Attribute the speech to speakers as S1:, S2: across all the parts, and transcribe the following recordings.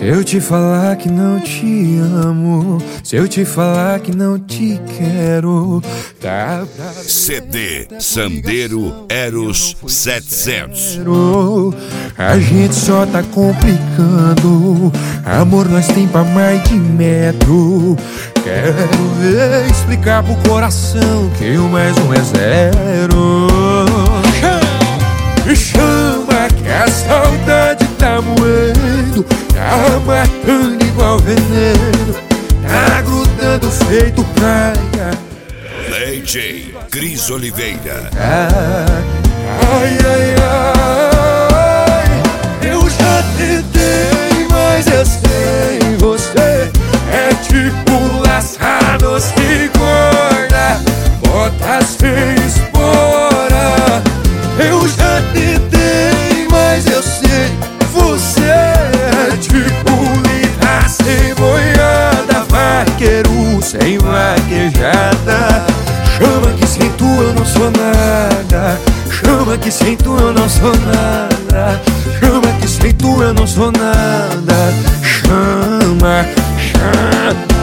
S1: Se eu te falar que não te amo, se eu te falar que não te quero, tá?
S2: CD Sandero Eros 700.
S1: A gente só tá complicando. Amor nós tem pra mais de metro. Quero ver explicar pro coração que o mais um é zero. Me chama que a saudade tá moendo, tá matando igual veneno, tá grudando feito praia.
S2: DJ Cris Oliveira.
S1: Ai, ai, ai, eu já tentei, mas eu sei, você é tipo laçado sem corda, bota sem espora. Eu já tentei, mas eu sei, você é tipo lida sem boiada, vaqueiro sem vaquejada. Chama que sem tu eu não sou nada, chama que sem tu eu não sou nada, chama que sem tu eu não sou nada. Chama, chama.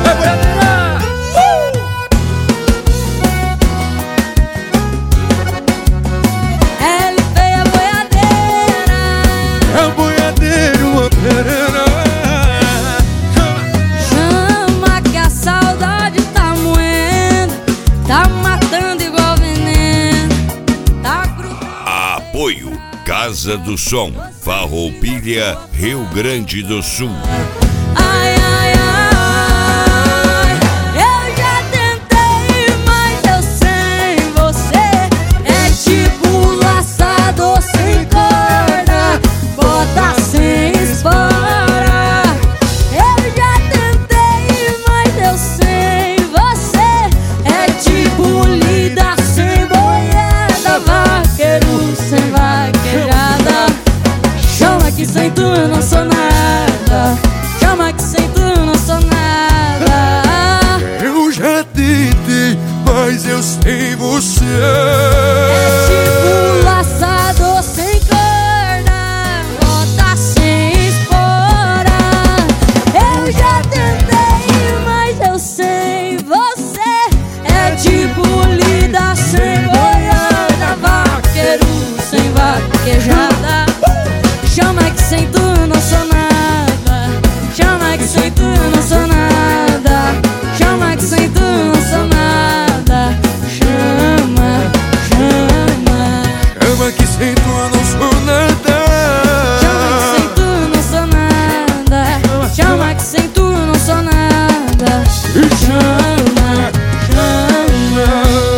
S3: Chama que a saudade tá moendo, tá matando igual veneno, tá grudando.
S2: Apoio Casa do Som, Farroupilha, Rio Grande do Sul.
S3: Ai, ai, ai, eu já tentei, mas eu sem você é tipo laçado sem corda, bota sem espora. Eu já tentei, mas eu sem você é tipo lida sem boiada, vaqueiro sem vaquejada. Chama que sem tu eu não sou nada, chama que sem tu eu não sou nada.
S1: Eu já tentei, mas eu sem você
S3: É tipo laçado sem corda, bota sem espora. Eu já tentei, mas eu sem você é tipo lida sem boiada, vaqueiro sem vaquejada. Chama que sem tu eu não sou nada, chama que sem tu eu não sou nada, chama que sem tu eu não sou nada. Chama, chama.
S1: chama que sem tu eu não sou nada,
S3: Chama que sem tu eu não sou nada, chama que sem tu eu não sou nada. Chama,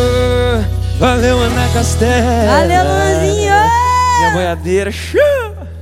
S3: chama.
S1: Valeu, Ana Castela.
S3: Valeu, Luanzinho.
S1: Minha boiadeira. Chama.